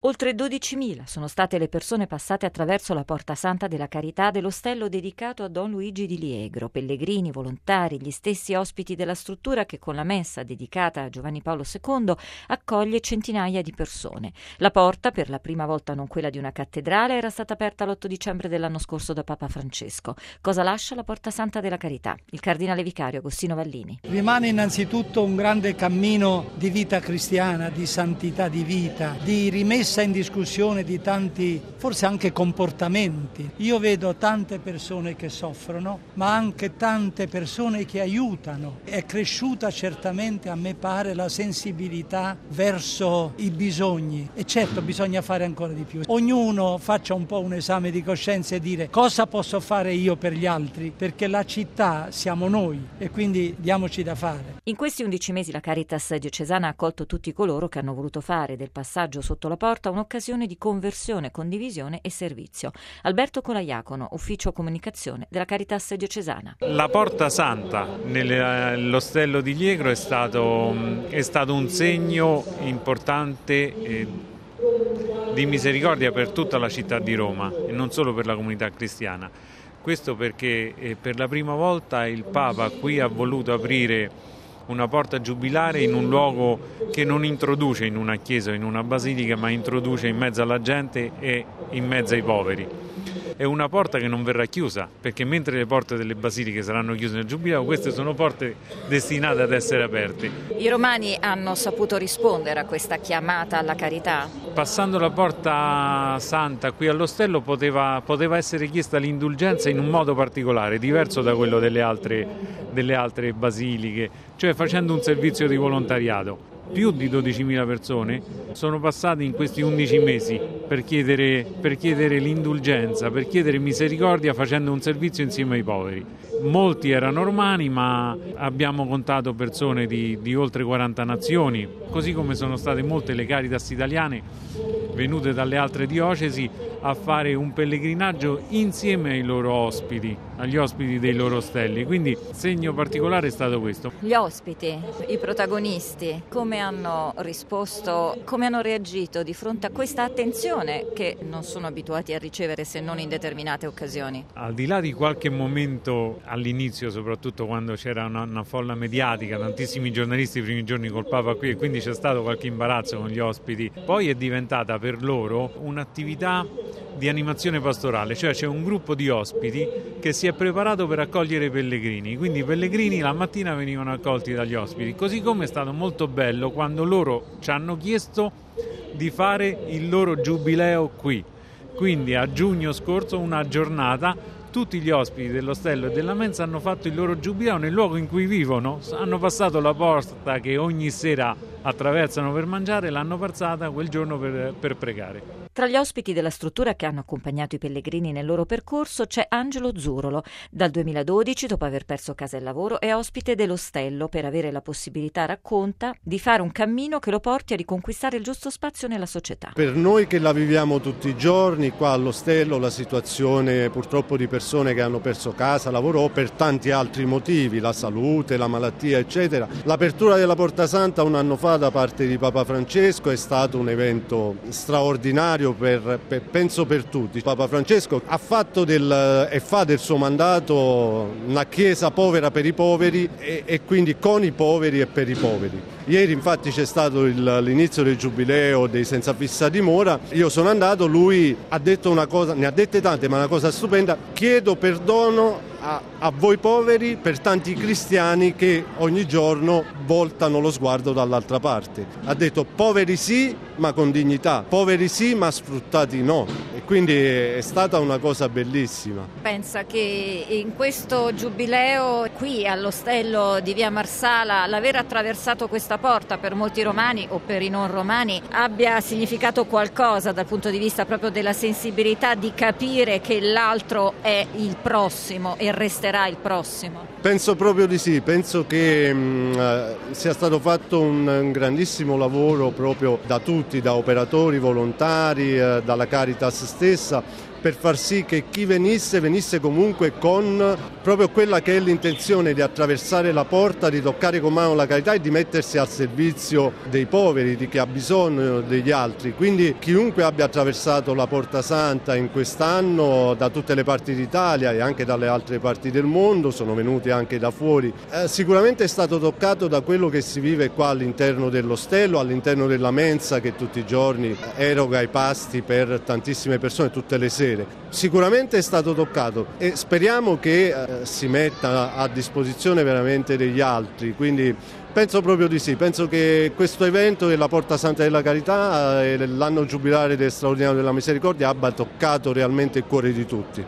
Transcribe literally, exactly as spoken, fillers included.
Oltre dodicimila sono state le persone passate attraverso la Porta Santa della Carità dell'ostello dedicato a Don Luigi di Liegro, pellegrini, volontari, gli stessi ospiti della struttura che con la messa dedicata a Giovanni Paolo secondo accoglie centinaia di persone. La porta, per la prima volta non quella di una cattedrale, era stata aperta l'otto dicembre dell'anno scorso da Papa Francesco. Cosa lascia la Porta Santa della Carità? Il cardinale vicario Agostino Vallini. Rimane innanzitutto un grande cammino di vita cristiana, di santità di vita, di rimessa in discussione di tanti, forse anche comportamenti. Io vedo tante persone che soffrono, ma anche tante persone che aiutano. È cresciuta certamente, a me pare, la sensibilità verso i bisogni e certo bisogna fare ancora di più. Ognuno faccia un po' un esame di coscienza e dire cosa posso fare io per gli altri, perché la città siamo noi e quindi diamoci da fare. In questi undici mesi la Caritas diocesana ha accolto tutti coloro che hanno voluto fare del passaggio sotto la porta un'occasione di conversione, condivisione e servizio. Alberto Colaiacono, ufficio comunicazione della Caritas diocesana. La Porta Santa nell'ostello di Liegro è stato, è stato un segno importante eh, di misericordia per tutta la città di Roma e non solo per la comunità cristiana. Questo perché eh, per la prima volta il Papa qui ha voluto aprire una porta giubilare in un luogo che non introduce in una chiesa o in una basilica, ma introduce in mezzo alla gente e in mezzo ai poveri. È una porta che non verrà chiusa, perché mentre le porte delle basiliche saranno chiuse nel giubileo, queste sono porte destinate ad essere aperte. I romani hanno saputo rispondere a questa chiamata alla carità? Passando la Porta Santa qui all'ostello poteva, poteva essere chiesta l'indulgenza in un modo particolare, diverso da quello delle altre, delle altre basiliche, cioè facendo un servizio di volontariato. Più di dodicimila persone sono passate in questi undici mesi per chiedere, per chiedere l'indulgenza, per chiedere misericordia facendo un servizio insieme ai poveri. Molti erano romani, ma abbiamo contato persone di, di oltre quaranta nazioni, così come sono state molte le Caritas italiane venute dalle altre diocesi a fare un pellegrinaggio insieme ai loro ospiti, agli ospiti dei loro ostelli. Quindi segno particolare è stato questo. Gli ospiti, i protagonisti, come hanno risposto, come hanno reagito di fronte a questa attenzione che non sono abituati a ricevere se non in determinate occasioni? Al di là di qualche momento all'inizio, soprattutto quando c'era una, una folla mediatica, tantissimi giornalisti i primi giorni col Papa qui e quindi c'è stato qualche imbarazzo con gli ospiti, poi è diventata per loro un'attività di animazione pastorale, cioè c'è un gruppo di ospiti che si è preparato per accogliere i pellegrini, quindi i pellegrini la mattina venivano accolti dagli ospiti, così come è stato molto bello quando loro ci hanno chiesto di fare il loro giubileo qui, quindi a giugno scorso una giornata tutti gli ospiti dell'ostello e della mensa hanno fatto il loro giubileo nel luogo in cui vivono, hanno passato la porta che ogni sera attraversano per mangiare, l'hanno passata quel giorno per, per pregare. Tra gli ospiti della struttura che hanno accompagnato i pellegrini nel loro percorso c'è Angelo Zurolo. Dal duemiladodici, dopo aver perso casa e lavoro, è ospite dell'ostello per avere la possibilità, racconta, di fare un cammino che lo porti a riconquistare il giusto spazio nella società. Per noi che la viviamo tutti i giorni, qua all'ostello la situazione purtroppo di persone che hanno perso casa, lavoro o per tanti altri motivi, la salute, la malattia eccetera. L'apertura della Porta Santa un anno fa da parte di Papa Francesco è stato un evento straordinario per, per, penso per tutti. Papa Francesco ha fatto del, e fa del suo mandato una chiesa povera per i poveri e, e quindi con i poveri e per i poveri. Ieri infatti c'è stato il, l'inizio del giubileo dei senza fissa dimora, io sono andato, lui ha detto una cosa, ne ha dette tante ma una cosa stupenda: chiedo perdono a, a voi poveri per tanti cristiani che ogni giorno voltano lo sguardo dall'altra parte. Ha detto poveri sì ma con dignità, poveri sì ma sfruttati no, e quindi è stata una cosa bellissima. Pensa che in questo giubileo qui all'ostello di via Marsala l'aver attraversato questa porta per molti romani o per i non romani abbia significato qualcosa dal punto di vista proprio della sensibilità di capire che l'altro è il prossimo e resterà il prossimo? Penso proprio di sì, penso che mh, sia stato fatto un, un grandissimo lavoro proprio da tutti, da operatori, volontari, eh, dalla Caritas stessa, per far sì che chi venisse venisse comunque con proprio quella che è l'intenzione di attraversare la porta, di toccare con mano la carità e di mettersi al servizio dei poveri, di chi ha bisogno degli altri. Quindi chiunque abbia attraversato la Porta Santa in quest'anno da tutte le parti d'Italia e anche dalle altre parti del mondo, sono venuti anche da fuori, eh, sicuramente è stato toccato da quello che si vive qua all'interno dell'ostello, all'interno della mensa che tutti i giorni eroga i pasti per tantissime persone tutte le sere. Sicuramente è stato toccato e speriamo che eh, si metta a disposizione veramente degli altri, quindi penso proprio di sì, penso che questo evento della Porta Santa della Carità e l'anno giubilare del Straordinario della Misericordia abbia toccato realmente il cuore di tutti.